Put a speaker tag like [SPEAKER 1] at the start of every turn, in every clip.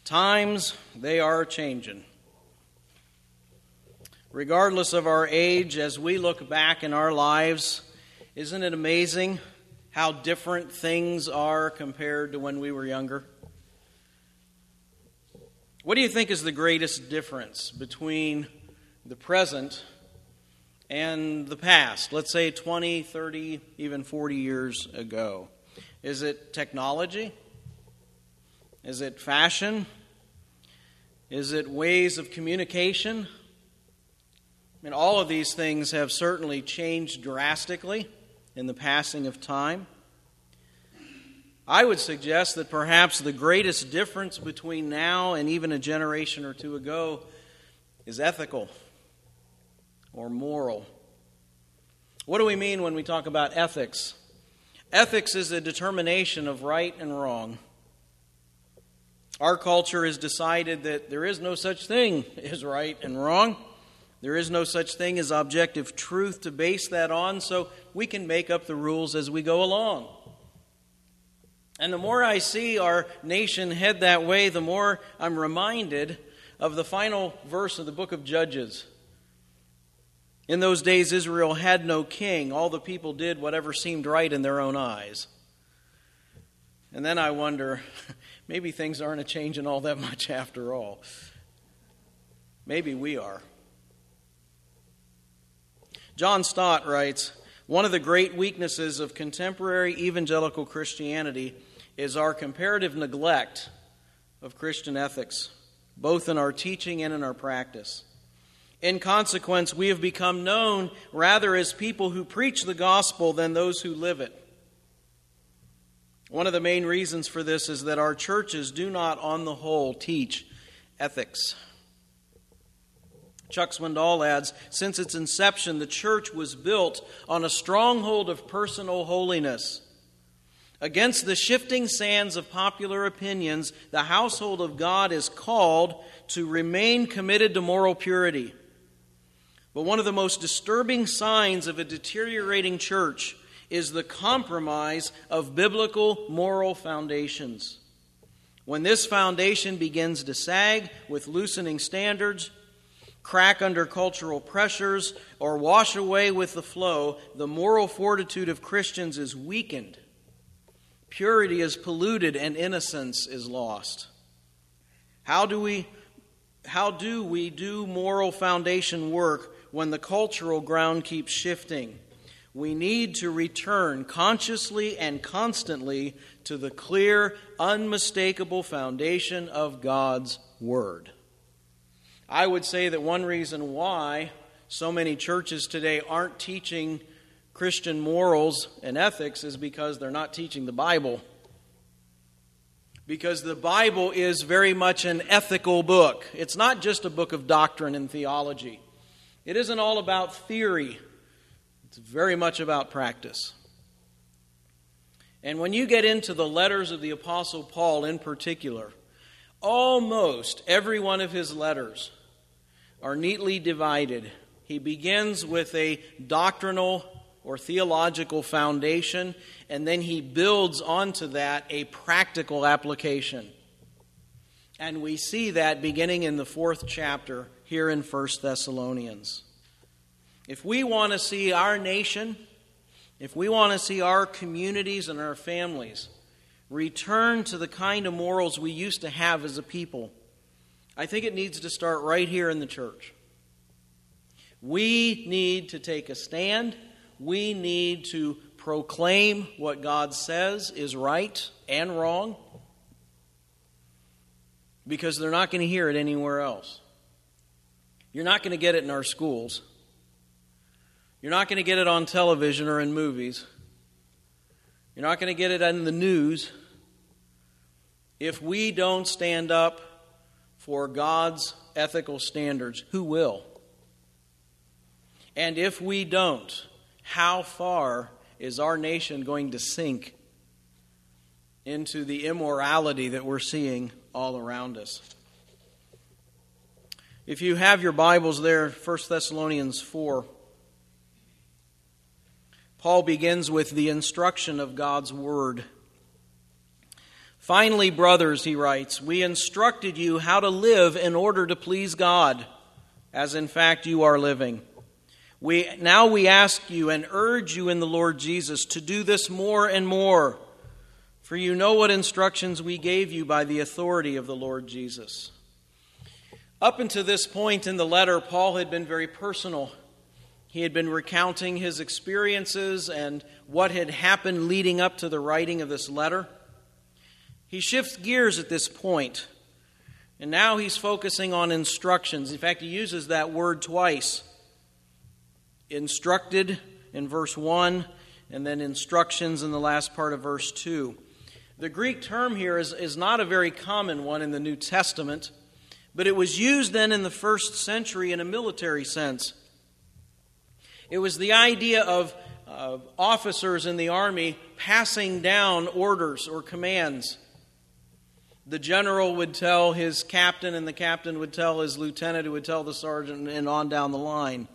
[SPEAKER 1] Times, they are changing. Regardless of our age, as we look back in our lives, isn't it amazing how different things are compared to when we were younger? What do you think is the greatest difference between the present and the past? Let's say 20, 30, even 40 years ago. Is it technology? Is it fashion? Is it ways of communication? I mean, all of these things have certainly changed drastically in the passing of time. I would suggest that perhaps the greatest difference between now and even a generation or two ago is ethical or moral. What do we mean when we talk about ethics? Ethics is a determination of right and wrong. Our culture has decided that there is no such thing as right and wrong. There is no such thing as objective truth to base that on, so we can make up the rules as we go along. And the more I see our nation head that way, the more I'm reminded of the final verse of the book of Judges. In those days, Israel had no king. All the people did whatever seemed right in their own eyes. And then I wonder, maybe things aren't a-changing all that much after all. Maybe we are. John Stott writes, one of the great weaknesses of contemporary evangelical Christianity is our comparative neglect of Christian ethics, both in our teaching and in our practice. In consequence, we have become known rather as people who preach the gospel than those who live it. One of the main reasons for this is that our churches do not, on the whole, teach ethics. Chuck Swindoll adds, since its inception, the church was built on a stronghold of personal holiness. Against the shifting sands of popular opinions, the household of God is called to remain committed to moral purity. But one of the most disturbing signs of a deteriorating church is the compromise of biblical moral foundations. When this foundation begins to sag with loosening standards, crack under cultural pressures, or wash away with the flow, the moral fortitude of Christians is weakened. Purity is polluted and innocence is lost. How do we do moral foundation work when the cultural ground keeps shifting? We need to return consciously and constantly to the clear, unmistakable foundation of God's Word. I would say that one reason why so many churches today aren't teaching Christian morals and ethics is because they're not teaching the Bible. Because the Bible is very much an ethical book. It's not just a book of doctrine and theology. It isn't all about theory. It's very much about practice. And when you get into the letters of the Apostle Paul in particular, almost every one of his letters are neatly divided. He begins with a doctrinal or theological foundation, and then he builds onto that a practical application. And we see that beginning in the 4th chapter here in 1 Thessalonians. If we want to see our nation, if we want to see our communities and our families return to the kind of morals we used to have as a people, I think it needs to start right here in the church. We need to take a stand. We need to proclaim what God says is right and wrong, because they're not going to hear it anywhere else. You're not going to get it in our schools. You're not going to get it on television or in movies. You're not going to get it in the news. If we don't stand up for God's ethical standards, who will? And if we don't, how far is our nation going to sink into the immorality that we're seeing all around us? If you have your Bibles there, 1 Thessalonians 4, Paul begins with the instruction of God's Word. Finally, brothers, he writes, we instructed you how to live in order to please God, as in fact you are living. Now we ask you and urge you in the Lord Jesus to do this more and more, for you know what instructions we gave you by the authority of the Lord Jesus. Up until this point in the letter, Paul had been very personal. He had been recounting his experiences and what had happened leading up to the writing of this letter. He shifts gears at this point, and now he's focusing on instructions. In fact, he uses that word twice. Instructed in verse 1, and then instructions in the last part of verse 2. The Greek term here is not a very common one in the New Testament, but it was used then in the first century in a military sense. It was the idea of officers in the army passing down orders or commands. The general would tell his captain, and the captain would tell his lieutenant, who would tell the sergeant, and on down the line.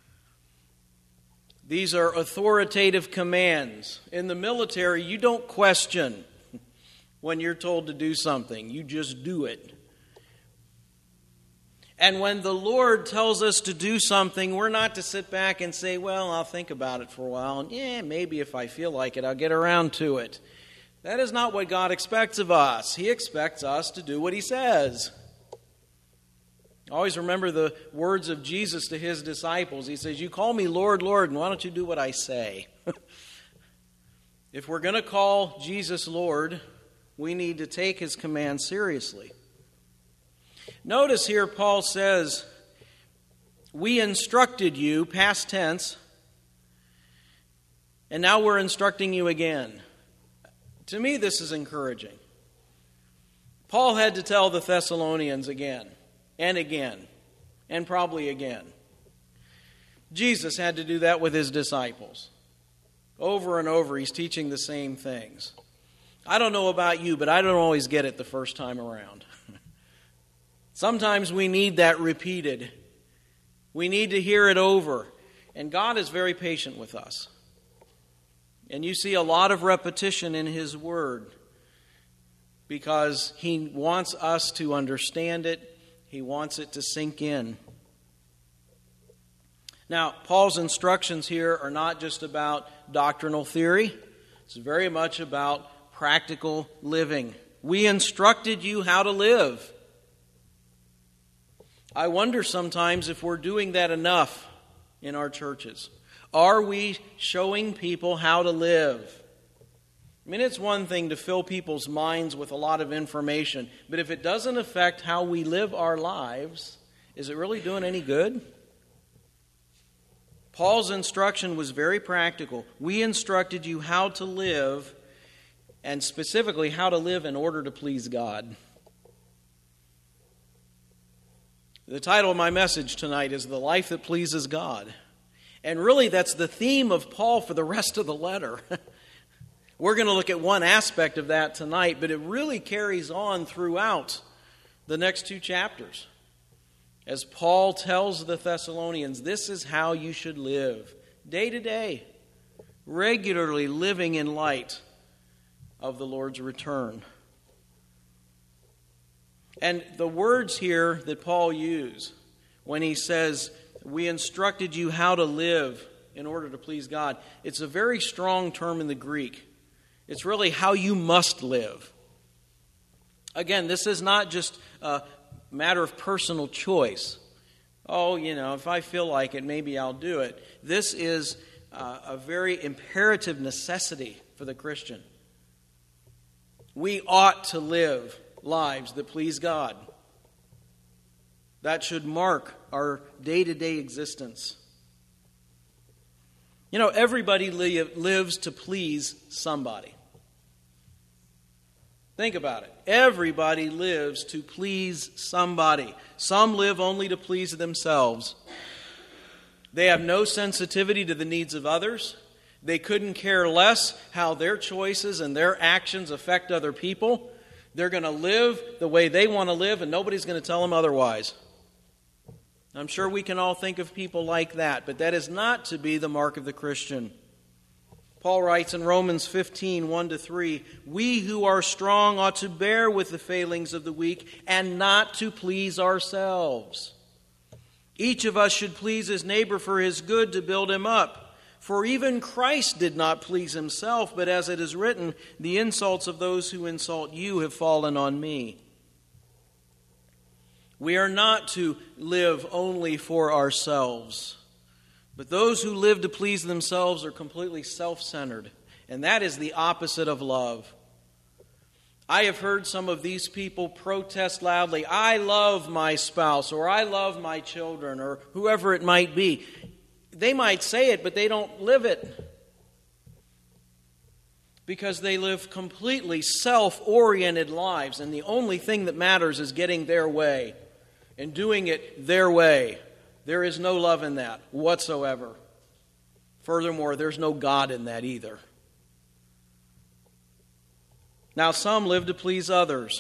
[SPEAKER 1] These are authoritative commands. In the military, you don't question when you're told to do something. You just do it. And when the Lord tells us to do something, we're not to sit back and say, well, I'll think about it for a while, and maybe if I feel like it, I'll get around to it. That is not what God expects of us. He expects us to do what He says. Always remember the words of Jesus to His disciples. He says, you call me Lord, Lord, and why don't you do what I say? If we're going to call Jesus Lord, we need to take His command seriously. Notice here Paul says, we instructed you, past tense, and now we're instructing you again. To me, this is encouraging. Paul had to tell the Thessalonians again, and probably again. Jesus had to do that with His disciples. Over and over, He's teaching the same things. I don't know about you, but I don't always get it the first time around. Sometimes we need that repeated. We need to hear it over. And God is very patient with us. And you see a lot of repetition in His Word because He wants us to understand it. He wants it to sink in. Now, Paul's instructions here are not just about doctrinal theory. It's very much about practical living. We instructed you how to live. I wonder sometimes if we're doing that enough in our churches. Are we showing people how to live? I mean, it's one thing to fill people's minds with a lot of information, but if it doesn't affect how we live our lives, is it really doing any good? Paul's instruction was very practical. We instructed you how to live, and specifically how to live in order to please God. The title of my message tonight is The Life That Pleases God. And really, that's the theme of Paul for the rest of the letter. We're going to look at one aspect of that tonight, but it really carries on throughout the next two chapters. As Paul tells the Thessalonians, this is how you should live, day to day, regularly living in light of the Lord's return. And the words here that Paul used when he says, we instructed you how to live in order to please God, it's a very strong term in the Greek. It's really how you must live. Again, this is not just a matter of personal choice. Oh, if I feel like it, maybe I'll do it. This is a very imperative necessity for the Christian. We ought to live lives that please God. That should mark our day-to-day existence. Everybody lives to please somebody. Think about it. Everybody lives to please somebody. Some live only to please themselves. They have no sensitivity to the needs of others. They couldn't care less how their choices and their actions affect other people. They're going to live the way they want to live, and nobody's going to tell them otherwise. I'm sure we can all think of people like that, but that is not to be the mark of the Christian. Paul writes in Romans 15, 1-3, "We who are strong ought to bear with the failings of the weak and not to please ourselves. Each of us should please his neighbor for his good, to build him up. For even Christ did not please himself, but as it is written, the insults of those who insult you have fallen on me." We are not to live only for ourselves, but those who live to please themselves are completely self-centered, and that is the opposite of love. I have heard some of these people protest loudly, "I love my spouse," or "I love my children," or whoever it might be. They might say it, but they don't live it, because they live completely self-oriented lives, and the only thing that matters is getting their way and doing it their way. There is no love in that whatsoever. Furthermore, there's no God in that either. Now, some live to please others.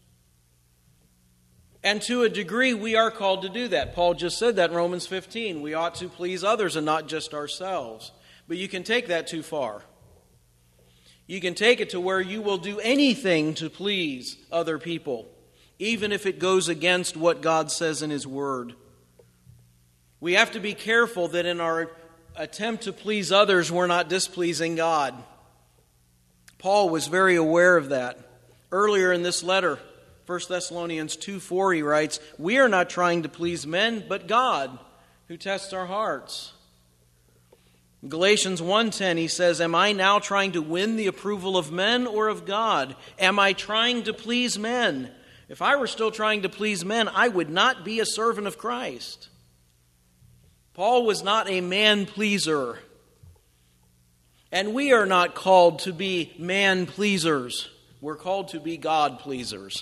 [SPEAKER 1] And to a degree, we are called to do that. Paul just said that in Romans 15. We ought to please others and not just ourselves. But you can take that too far. You can take it to where you will do anything to please other people, even if it goes against what God says in His Word. We have to be careful that in our attempt to please others, we're not displeasing God. Paul was very aware of that. Earlier in this letter, 1 Thessalonians 2:4, he writes, "We are not trying to please men, but God, who tests our hearts." In Galatians 1:10, he says, "Am I now trying to win the approval of men or of God? Am I trying to please men? If I were still trying to please men, I would not be a servant of Christ." Paul was not a man-pleaser. And we are not called to be man-pleasers. We're called to be God-pleasers.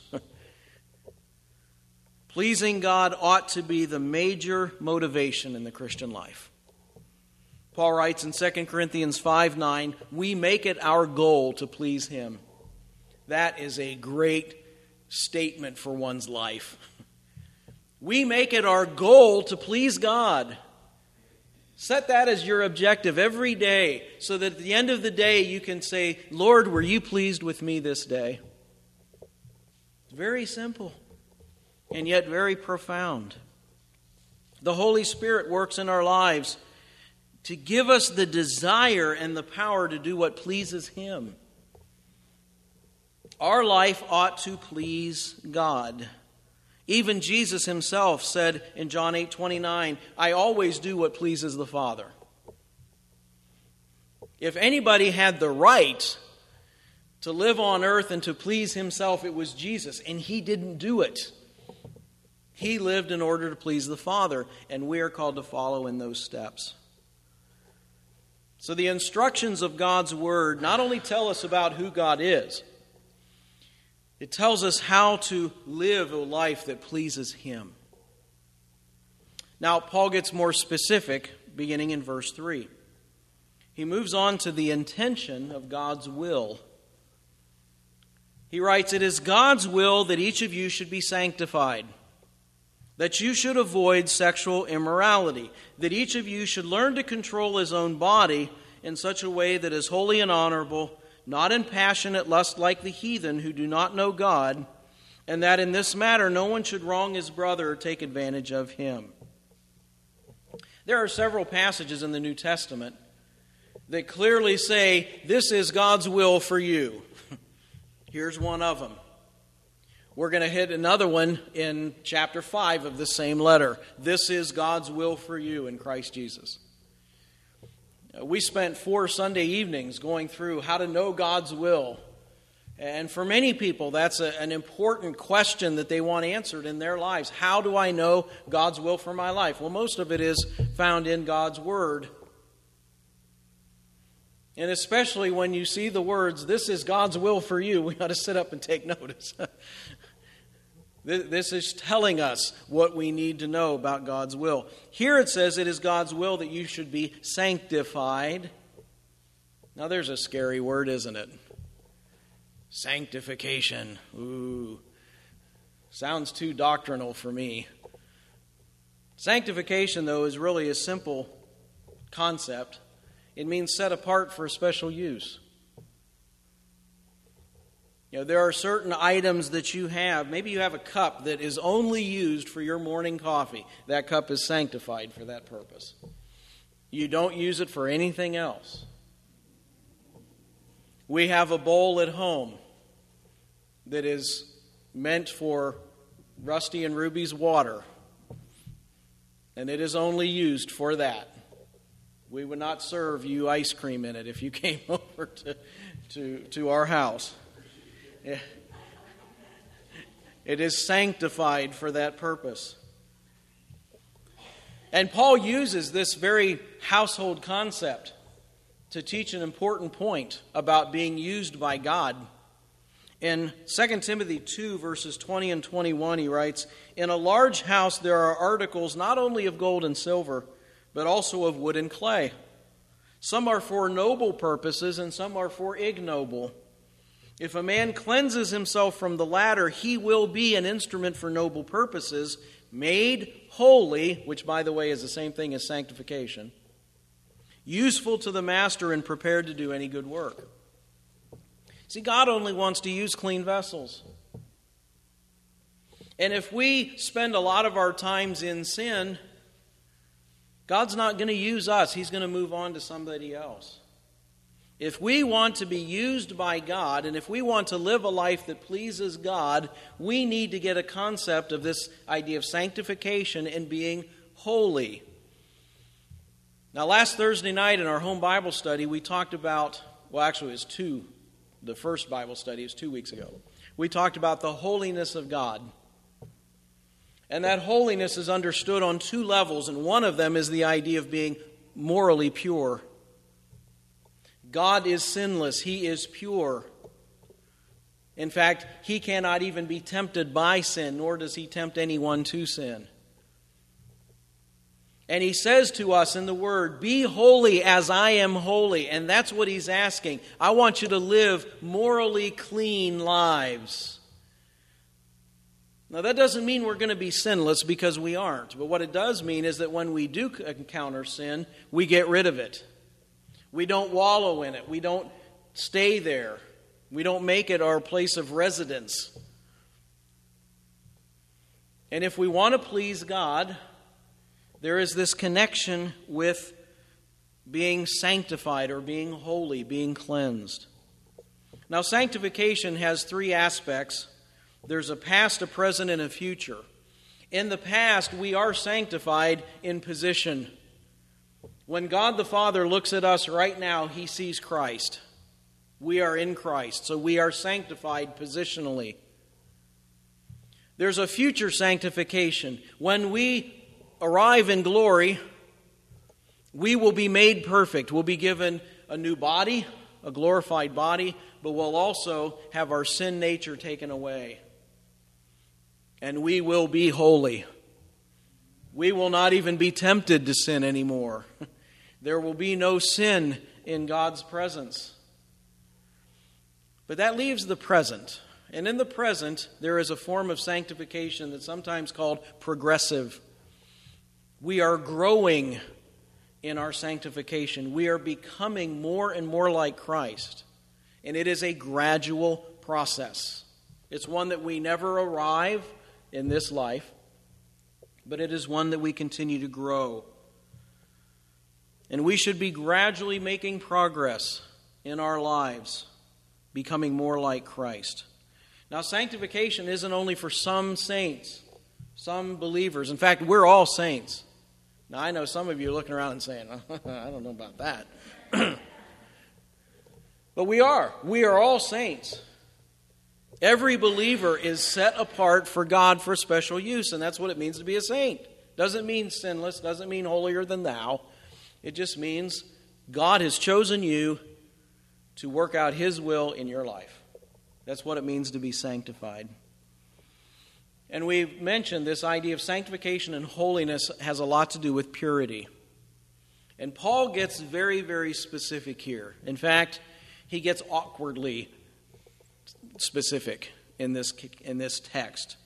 [SPEAKER 1] Pleasing God ought to be the major motivation in the Christian life. Paul writes in 2 Corinthians 5:9, "We make it our goal to please Him." That is a great statement for one's life. We make it our goal to please God. Set that as your objective every day, so that at the end of the day you can say, "Lord, were you pleased with me this day?" It's very simple, and yet very profound. The Holy Spirit works in our lives to give us the desire and the power to do what pleases Him. Our life ought to please God. Even Jesus Himself said in John 8:29, "I always do what pleases the Father." If anybody had the right to live on earth and to please Himself, it was Jesus, and He didn't do it. He lived in order to please the Father, and we are called to follow in those steps. So the instructions of God's Word not only tell us about who God is, it tells us how to live a life that pleases Him. Now, Paul gets more specific beginning in verse 3. He moves on to the intention of God's will. He writes, "It is God's will that each of you should be sanctified, that you should avoid sexual immorality, that each of you should learn to control his own body in such a way that is holy and honorable, not in passionate lust like the heathen who do not know God, and that in this matter no one should wrong his brother or take advantage of him." There are several passages in the New Testament that clearly say, this is God's will for you. Here's one of them. We're going to hit another one in chapter 5 of the same letter. This is God's will for you in Christ Jesus. We spent 4 Sunday evenings going through how to know God's will. And for many people, that's an important question that they want answered in their lives. How do I know God's will for my life? Well, most of it is found in God's Word. And especially when you see the words, "This is God's will for you," we ought to sit up and take notice. This is telling us what we need to know about God's will. Here it says it is God's will that you should be sanctified. Now there's a scary word, isn't it? Sanctification. Ooh. Sounds too doctrinal for me. Sanctification, though, is really a simple concept. It means set apart for a special use. There are certain items that you have. Maybe you have a cup that is only used for your morning coffee. That cup is sanctified for that purpose. You don't use it for anything else. We have a bowl at home that is meant for Rusty and Ruby's water, and it is only used for that. We would not serve you ice cream in it if you came over to our house. It is sanctified for that purpose. And Paul uses this very household concept to teach an important point about being used by God. In 2 Timothy 2, verses 20 and 21, he writes, "In a large house there are articles not only of gold and silver, but also of wood and clay. Some are for noble purposes, and some are for ignoble. If a man cleanses himself from the latter, he will be an instrument for noble purposes, made holy," which, by the way, is the same thing as sanctification, "useful to the master and prepared to do any good work." See, God only wants to use clean vessels. And if we spend a lot of our times in sin, God's not going to use us. He's going to move on to somebody else. If we want to be used by God, and if we want to live a life that pleases God, we need to get a concept of this idea of sanctification and being holy. Now, last Thursday night in our home Bible study, we talked about, the first Bible study was 2 weeks ago. We talked about the holiness of God. And that holiness is understood on two levels, and one of them is the idea of being morally pure. God is sinless. He is pure. In fact, He cannot even be tempted by sin, nor does He tempt anyone to sin. And He says to us in the Word, "Be holy as I am holy." And that's what He's asking. I want you to live morally clean lives. Now, that doesn't mean we're going to be sinless, because we aren't. But what it does mean is that when we do encounter sin, we get rid of it. We don't wallow in it. We don't stay there. We don't make it our place of residence. And if we want to please God, there is this connection with being sanctified or being holy, being cleansed. Now, sanctification has three aspects. There's a past, a present, and a future. In the past, we are sanctified in position. When God the Father looks at us right now, He sees Christ. We are in Christ, so we are sanctified positionally. There's a future sanctification. When we arrive in glory, we will be made perfect. We'll be given a new body, a glorified body, but we'll also have our sin nature taken away. And we will be holy. We will not even be tempted to sin anymore. There will be no sin in God's presence. But that leaves the present. And in the present, there is a form of sanctification that's sometimes called progressive. We are growing in our sanctification. We are becoming more and more like Christ. And it is a gradual process. It's one that we never arrive in this life, but it is one that we continue to grow. And we should be gradually making progress in our lives, becoming more like Christ. Now, sanctification isn't only for some saints, some believers. In fact, we're all saints. Now, I know some of you are looking around and saying, I don't know about that. But we are. We are all saints. Every believer is set apart for God for special use, and that's what it means to be a saint. Doesn't mean sinless, doesn't mean holier than thou. It just means God has chosen you to work out His will in your life. That's what it means to be sanctified. And we've mentioned this idea of sanctification and holiness has a lot to do with purity. And Paul gets very, very specific here. In fact, he gets awkwardly specific in this text.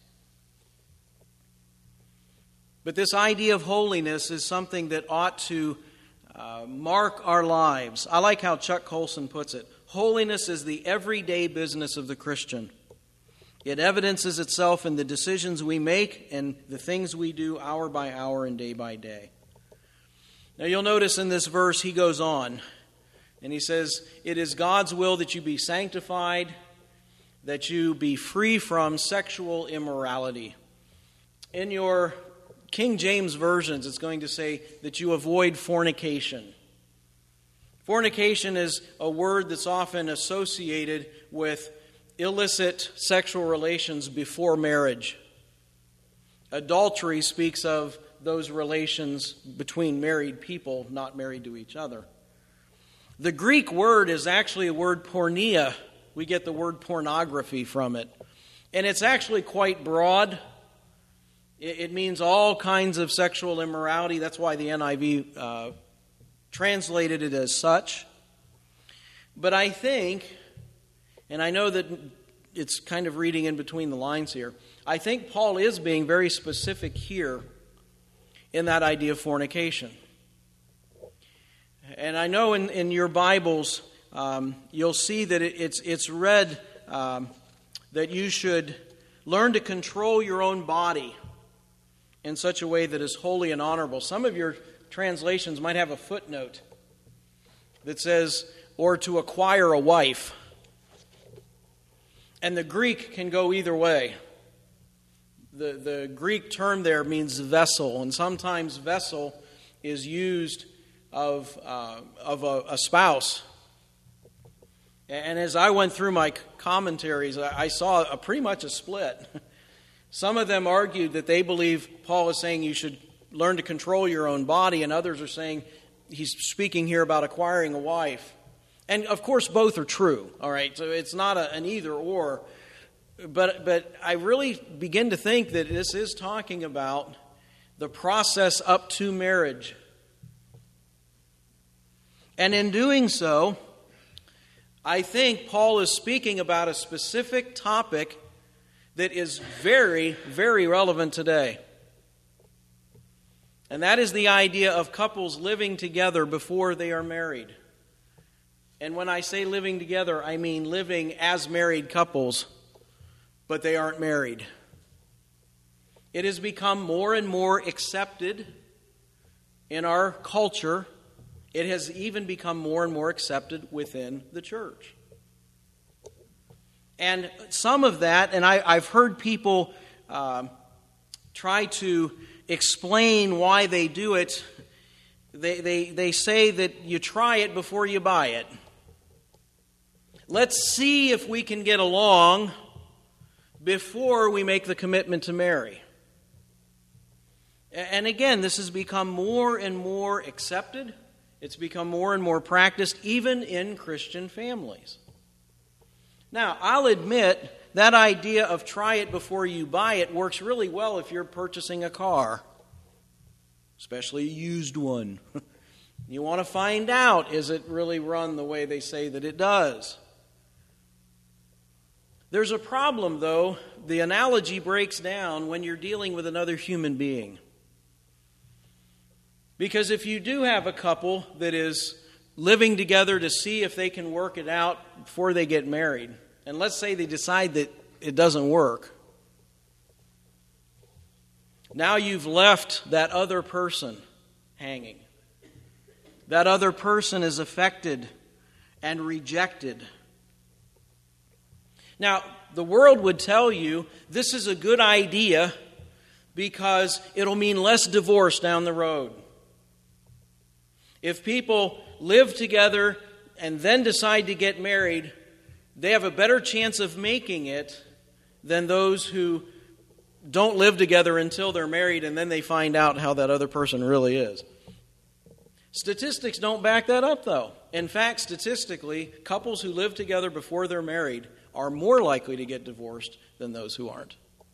[SPEAKER 1] But this idea of holiness is something that ought to mark our lives. I like how Chuck Colson puts it. Holiness is the everyday business of the Christian. It evidences itself in the decisions we make and the things we do hour by hour and day by day. Now you'll notice in this verse he goes on and he says, it is God's will that you be sanctified, that you be free from sexual immorality. In your King James versions, it's going to say that you avoid fornication. Fornication is a word that's often associated with illicit sexual relations before marriage. Adultery speaks of those relations between married people not married to each other. The Greek word is actually a word porneia. We get the word pornography from it. And it's actually quite broad. It means all kinds of sexual immorality. That's why the NIV translated it as such. But I think, and I know that it's kind of reading in between the lines here, I think Paul is being very specific here in that idea of fornication. And I know in your Bibles, you'll see that it's read that you should learn to control your own body in such a way that is holy and honorable. Some of your translations might have a footnote that says, or to acquire a wife. And the Greek can go either way. The Greek term there means vessel, and sometimes vessel is used of a spouse. And as I went through my commentaries, I saw pretty much a split. Some of them argued that they believe Paul is saying you should learn to control your own body, and others are saying he's speaking here about acquiring a wife. And of course, both are true, all right? So it's not an either or. But I really begin to think that this is talking about the process up to marriage. And in doing so, I think Paul is speaking about a specific topic that is very, very relevant today. And that is the idea of couples living together before they are married. And when I say living together, I mean living as married couples, but they aren't married. It has become more and more accepted in our culture. It has even become more and more accepted within the church. And some of that, and I've heard people try to explain why they do it. They say that you try it before you buy it. Let's see if we can get along before we make the commitment to marry. And again, this has become more and more accepted. It's become more and more practiced, even in Christian families. Now, I'll admit that idea of try it before you buy it works really well if you're purchasing a car, especially a used one. You want to find out, is it really run the way they say that it does? There's a problem, though. The analogy breaks down when you're dealing with another human being. Because if you do have a couple that is living together to see if they can work it out before they get married, and let's say they decide that it doesn't work, now you've left that other person hanging. That other person is affected and rejected. Now, the world would tell you this is a good idea because it'll mean less divorce down the road. If people live together and then decide to get married, they have a better chance of making it than those who don't live together until they're married and then they find out how that other person really is. Statistics don't back that up, though. In fact, statistically, couples who live together before they're married are more likely to get divorced than those who aren't.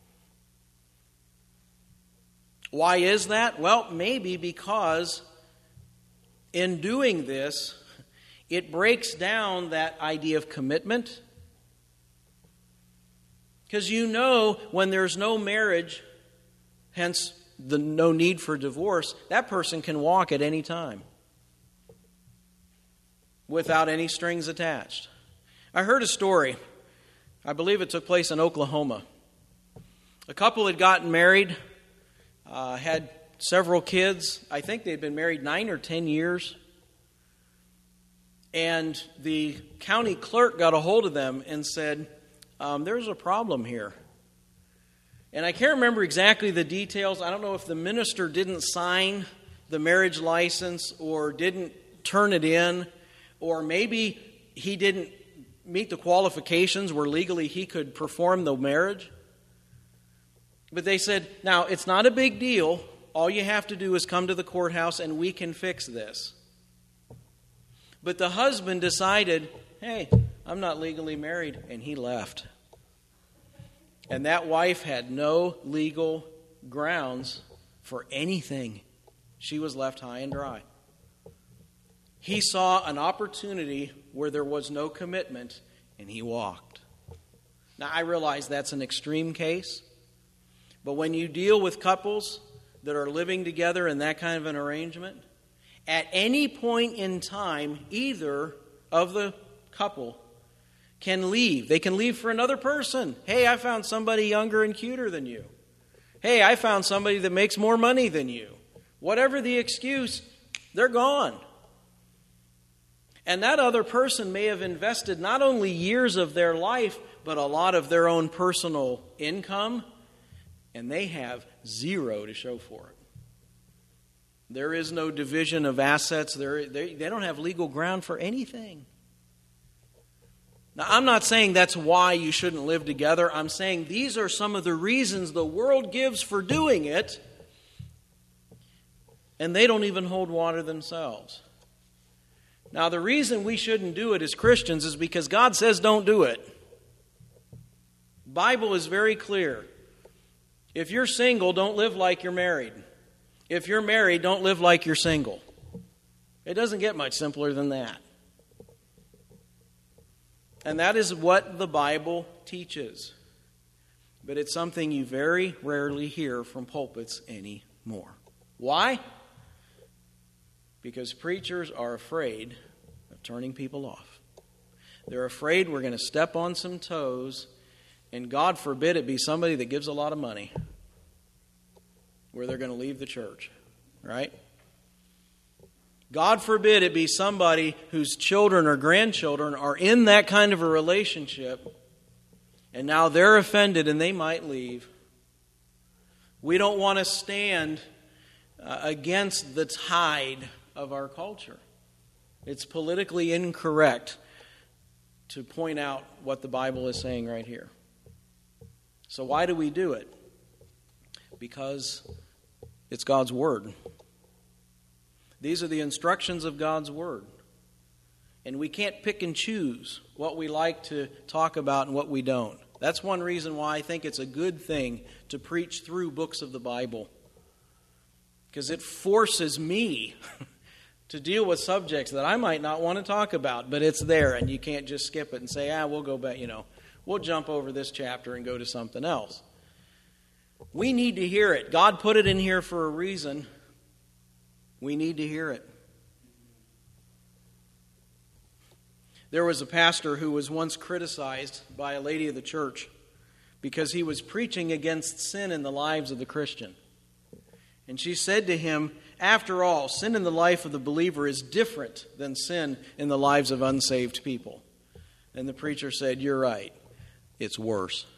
[SPEAKER 1] Why is that? Well, maybe because in doing this, it breaks down that idea of commitment. Because you know when there's no marriage, hence the no need for divorce, that person can walk at any time. without any strings attached. I heard a story. I believe it took place in Oklahoma. A couple had gotten married, had several kids. I think they'd been married 9 or 10 years. And the county clerk got a hold of them and said, there's a problem here. And I can't remember exactly the details. I don't know if the minister didn't sign the marriage license or didn't turn it in, or maybe he didn't meet the qualifications where legally he could perform the marriage. But they said, now, it's not a big deal. All you have to do is come to the courthouse and we can fix this. But the husband decided, hey, I'm not legally married, and he left. And that wife had no legal grounds for anything. She was left high and dry. He saw an opportunity where there was no commitment, and he walked. Now, I realize that's an extreme case, but when you deal with couples that are living together in that kind of an arrangement, at any point in time, either of the couple can leave. They can leave for another person. Hey, I found somebody younger and cuter than you. Hey, I found somebody that makes more money than you. Whatever the excuse, they're gone. And that other person may have invested not only years of their life, but a lot of their own personal income, and they have zero to show for it. There is no division of assets. They don't have legal ground for anything. Now, I'm not saying that's why you shouldn't live together. I'm saying these are some of the reasons the world gives for doing it, and they don't even hold water themselves. Now, the reason we shouldn't do it as Christians is because God says don't do it. The Bible is very clear. If you're single, don't live like you're married. If you're married, don't live like you're single. It doesn't get much simpler than that. And that is what the Bible teaches. But it's something you very rarely hear from pulpits anymore. Why? Because preachers are afraid of turning people off. They're afraid we're going to step on some toes, and God forbid it be somebody that gives a lot of money, where they're going to leave the church, right? God forbid it be somebody whose children or grandchildren are in that kind of a relationship, and now they're offended and they might leave. We don't want to stand against the tide of our culture. It's politically incorrect to point out what the Bible is saying right here. So why do we do it? Because it's God's Word. These are the instructions of God's Word. And we can't pick and choose what we like to talk about and what we don't. That's one reason why I think it's a good thing to preach through books of the Bible. Because it forces me to deal with subjects that I might not want to talk about, but it's there, and you can't just skip it and say, we'll go back, we'll jump over this chapter and go to something else. We need to hear it. God put it in here for a reason. We need to hear it. There was a pastor who was once criticized by a lady of the church because he was preaching against sin in the lives of the Christian. And she said to him, after all, sin in the life of the believer is different than sin in the lives of unsaved people. And the preacher said, you're right. It's worse.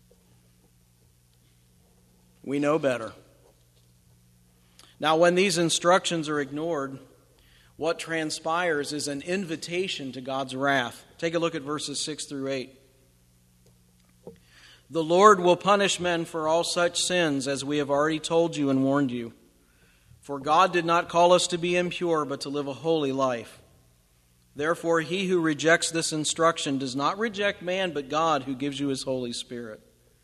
[SPEAKER 1] We know better. Now, when these instructions are ignored, what transpires is an invitation to God's wrath. Take a look at verses 6 through 8. The Lord will punish men for all such sins, as we have already told you and warned you. For God did not call us to be impure, but to live a holy life. Therefore, he who rejects this instruction does not reject man, but God, who gives you his Holy Spirit.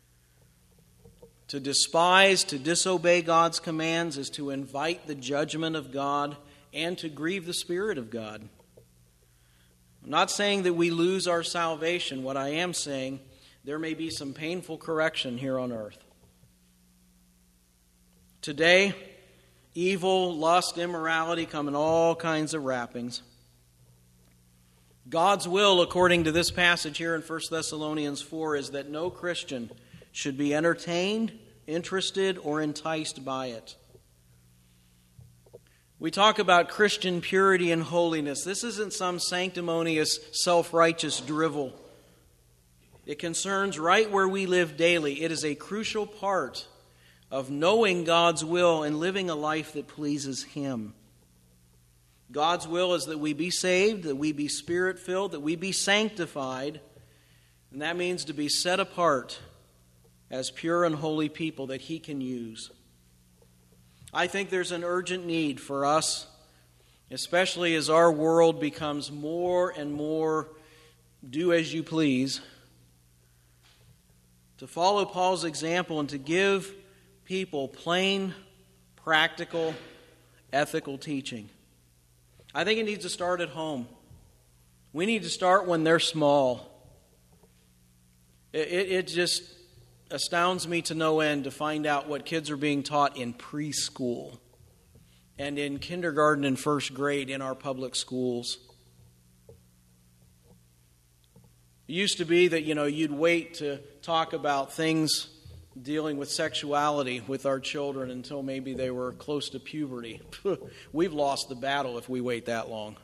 [SPEAKER 1] To despise, to disobey God's commands is to invite the judgment of God and to grieve the Spirit of God. I'm not saying that we lose our salvation. What I am saying, there may be some painful correction here on earth. Today, evil, lust, immorality come in all kinds of wrappings. God's will, according to this passage here in 1 Thessalonians 4, is that no Christian should be entertained, interested, or enticed by it. We talk about Christian purity and holiness. This isn't some sanctimonious, self-righteous drivel. It concerns right where we live daily. It is a crucial part of knowing God's will and living a life that pleases Him. God's will is that we be saved, that we be Spirit-filled, that we be sanctified, and that means to be set apart as pure and holy people that He can use. I think there's an urgent need for us, especially as our world becomes more and more do as you please, to follow Paul's example and to give people plain, practical, ethical teaching. I think it needs to start at home. We need to start when they're small. It just astounds me to no end to find out what kids are being taught in preschool and in kindergarten and first grade in our public schools. It used to be that, you'd wait to talk about things dealing with sexuality with our children until maybe they were close to puberty. We've lost the battle if we wait that long,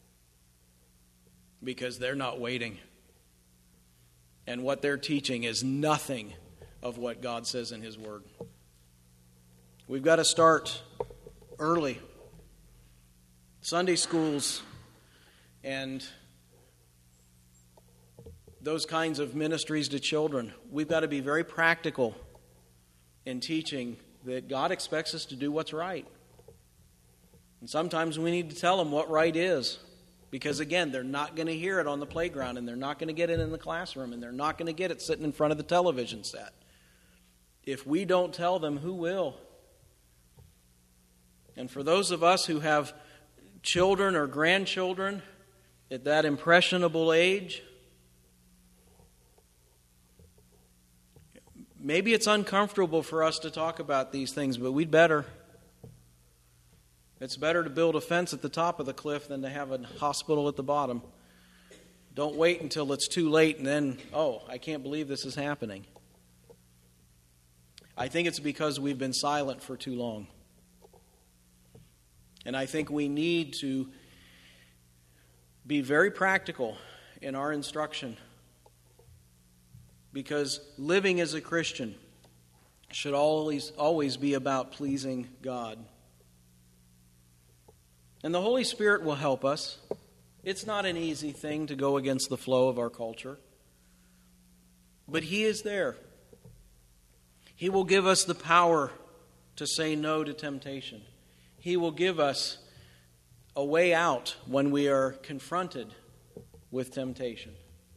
[SPEAKER 1] because they're not waiting. And what they're teaching is nothing of what God says in His Word. We've got to start early. Sunday schools and those kinds of ministries to children, we've got to be very practical in teaching that God expects us to do what's right. And sometimes we need to tell them what right is, because again, they're not going to hear it on the playground, and they're not going to get it in the classroom, and they're not going to get it sitting in front of the television set. If we don't tell them, who will? And for those of us who have children or grandchildren at that impressionable age, maybe it's uncomfortable for us to talk about these things, but we'd better. It's better to build a fence at the top of the cliff than to have a hospital at the bottom. Don't wait until it's too late and then, I can't believe this is happening. I think it's because we've been silent for too long. And I think we need to be very practical in our instruction, because living as a Christian should always be about pleasing God. And the Holy Spirit will help us. It's not an easy thing to go against the flow of our culture, but He is there. He will give us the power to say no to temptation. He will give us a way out when we are confronted with temptation.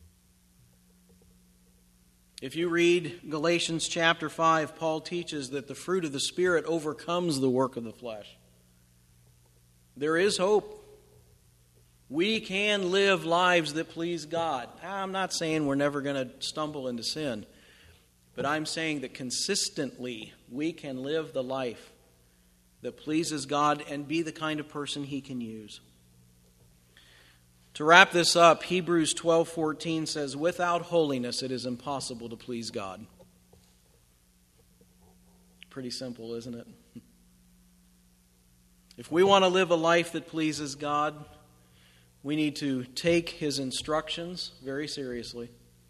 [SPEAKER 1] If you read Galatians chapter 5, Paul teaches that the fruit of the Spirit overcomes the work of the flesh. There is hope. We can live lives that please God. I'm not saying we're never going to stumble into sin, but I'm saying that consistently we can live the life that pleases God and be the kind of person He can use. To wrap this up, Hebrews 12:14 says, "Without holiness it is impossible to please God." Pretty simple, isn't it? If we want to live a life that pleases God, we need to take His instructions very seriously.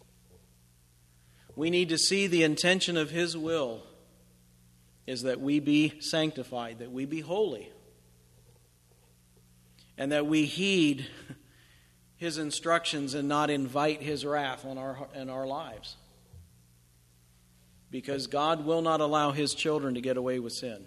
[SPEAKER 1] We need to see the intention of His will is that we be sanctified, that we be holy, and that we heed His instructions and not invite His wrath on our lives. Because God will not allow His children to get away with sin.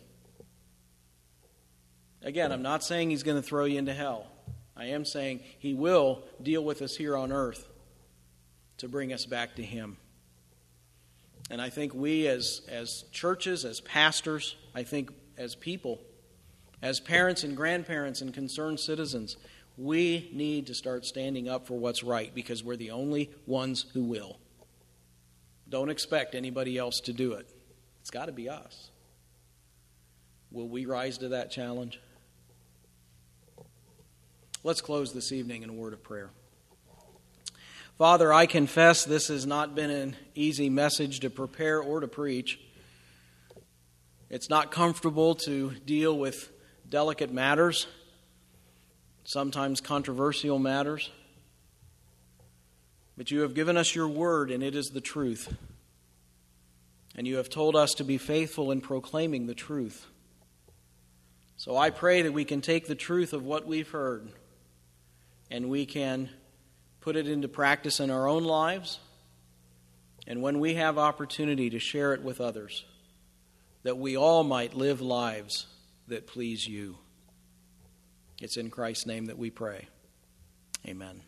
[SPEAKER 1] Again, I'm not saying He's going to throw you into hell. I am saying He will deal with us here on earth to bring us back to Him. And I think we as churches, as pastors, I think as people, as parents and grandparents and concerned citizens, we need to start standing up for what's right, because we're the only ones who will. Don't expect anybody else to do it. It's got to be us. Will we rise to that challenge? Let's close this evening in a word of prayer. Father, I confess this has not been an easy message to prepare or to preach. It's not comfortable to deal with delicate matters, sometimes controversial matters. But you have given us your word, and it is the truth. And you have told us to be faithful in proclaiming the truth. So I pray that we can take the truth of what we've heard and we can put it into practice in our own lives, and when we have opportunity to share it with others, that we all might live lives that please you. It's in Christ's name that we pray. Amen.